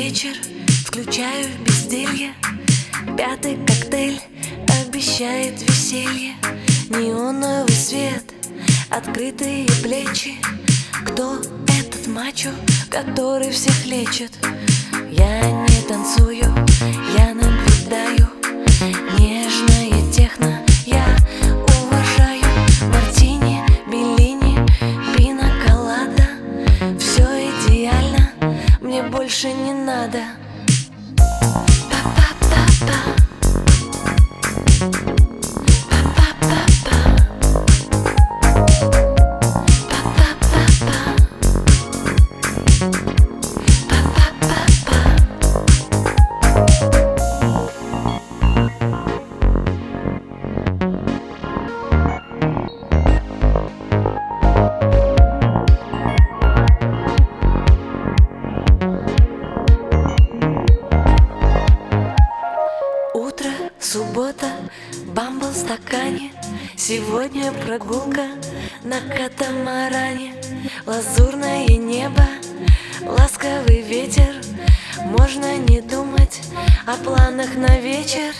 вечер, включаю безделье. Пятый коктейль обещает веселье. Неоновый свет, открытые плечи. Кто этот мачо, который всех лечит? Я не танцую, я наблюдаю. Нежное техно я уважаю. Мартини, беллини, пина колада. Все идеально, мне больше не надо. Утро, суббота, бамбл в стакане. Сегодня прогулка на катамаране. Лазурное небо, ласковый ветер. Можно не думать о планах на вечер.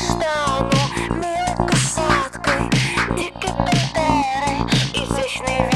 Изящной